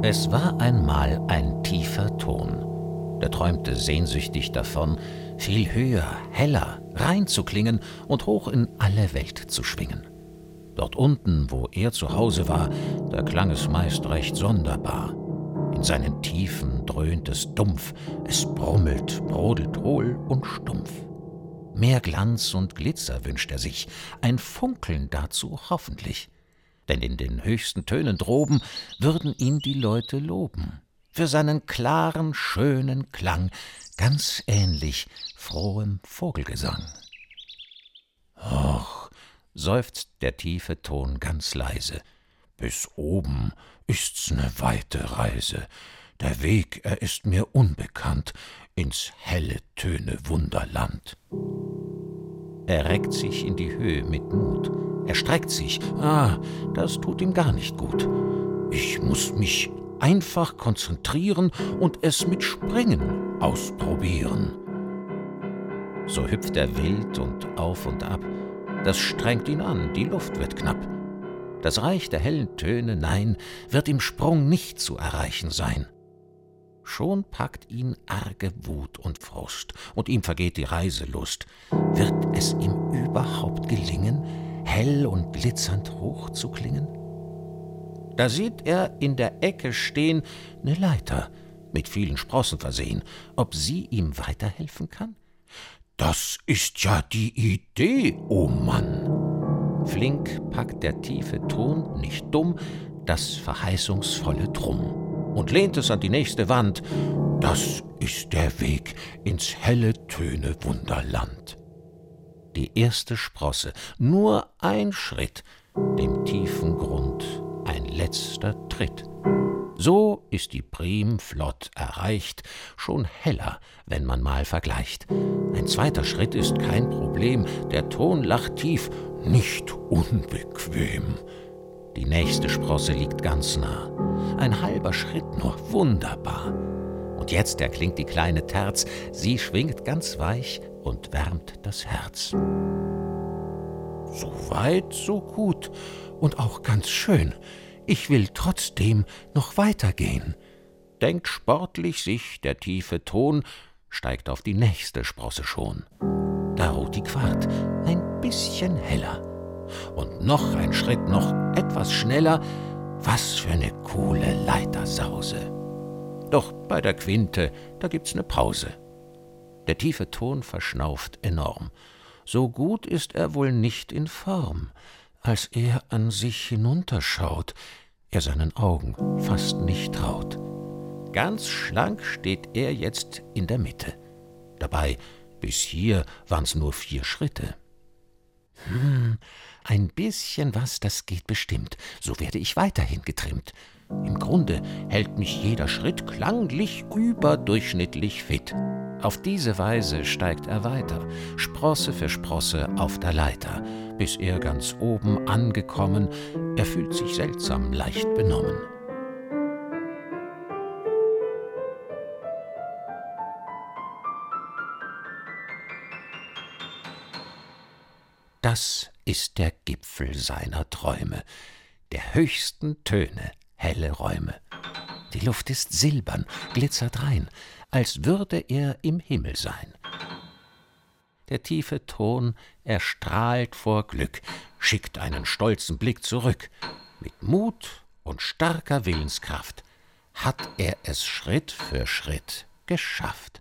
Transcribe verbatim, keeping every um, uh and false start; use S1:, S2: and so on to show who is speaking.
S1: Es war einmal ein tiefer Ton, der träumte sehnsüchtig davon, viel höher, heller, rein zu klingen und hoch in alle Welt zu schwingen. Dort unten, wo er zu Hause war, da klang es meist recht sonderbar. In seinen Tiefen dröhnt es dumpf, es brummelt, brodelt hohl und stumpf. Mehr Glanz und Glitzer wünscht er sich, ein Funkeln dazu hoffentlich. Denn in den höchsten Tönen droben würden ihn die Leute loben, für seinen klaren, schönen Klang, ganz ähnlich frohem Vogelgesang. Och, seufzt der tiefe Ton ganz leise, bis oben ist's ne weite Reise. Der Weg, er ist mir unbekannt, ins helle Töne Wunderland. Er reckt sich in die Höhe mit Mut, er streckt sich, ah, das tut ihm gar nicht gut. Ich muß mich einfach konzentrieren und es mit Springen ausprobieren. So hüpft er wild und auf und ab, das strengt ihn an, die Luft wird knapp. Das Reich der hellen Töne, nein, wird im Sprung nicht zu erreichen sein. Schon packt ihn arge Wut und Frust, und ihm vergeht die Reiselust. Wird es ihm überhaupt gelingen, hell und glitzernd hoch zu klingen? Da sieht er in der Ecke stehen ne Leiter, mit vielen Sprossen versehen, ob sie ihm weiterhelfen kann? Das ist ja die Idee, o Mann! Flink packt der tiefe Ton, nicht dumm, das verheißungsvolle Drum und lehnt es an die nächste Wand. Das ist der Weg ins helle Töne Wunderland. Die erste Sprosse, nur ein Schritt, dem tiefen Grund ein letzter Tritt. So ist die Prim flott erreicht, schon heller, wenn man mal vergleicht. Ein zweiter Schritt ist kein Problem, der Ton lacht tief, nicht unbequem. Die nächste Sprosse liegt ganz nah, ein halber Schritt nur, wunderbar. Und jetzt erklingt die kleine Terz, sie schwingt ganz weich und wärmt das Herz. So weit, so gut und auch ganz schön. Ich will trotzdem noch weitergehen, denkt sportlich sich der tiefe Ton, steigt auf die nächste Sprosse schon. Da ruht die Quart, ein bisschen heller. Und noch ein Schritt, noch etwas schneller, was für ne coole Leitersause. Doch bei der Quinte, da gibt's ne Pause. Der tiefe Ton verschnauft enorm. So gut ist er wohl nicht in Form, als er an sich hinunterschaut, er seinen Augen fast nicht traut. Ganz schlank steht er jetzt in der Mitte. Dabei, bis hier waren's nur vier Schritte. Hm, ein bisschen was, das geht bestimmt, so werde ich weiterhin getrimmt. Im Grunde hält mich jeder Schritt klanglich überdurchschnittlich fit. Auf diese Weise steigt er weiter, Sprosse für Sprosse auf der Leiter, bis er ganz oben angekommen, er fühlt sich seltsam leicht benommen. Das ist der Gipfel seiner Träume, der höchsten Töne, helle Räume. Die Luft ist silbern, glitzert rein, als würde er im Himmel sein. Der tiefe Ton, er strahlt vor Glück, schickt einen stolzen Blick zurück. Mit Mut und starker Willenskraft hat er es Schritt für Schritt geschafft.